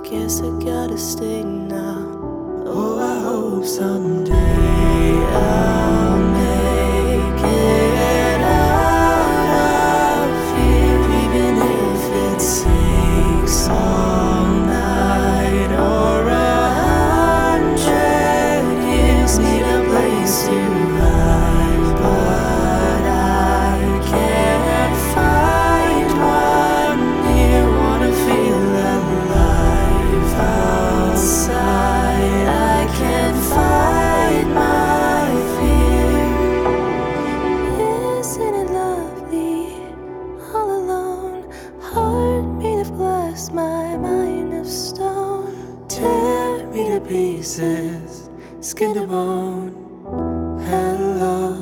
guess I gotta stay now. Oh, I hope someday I'll make it out of here, even if it takes all night or 100 years. Need a place to hide, but I can't find one here. Wanna feel alive outside. I can't fight my fear. Isn't it lovely, all alone? Heart made of glass, my mind of stone. Tear me to pieces, skin to bone. Hello.